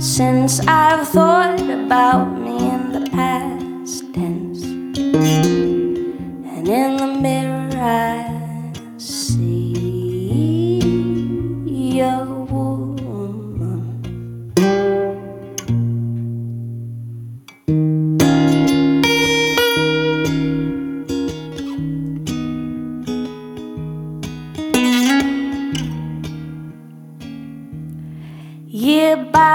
since I've thought about me in the past tense. And in the mirror I see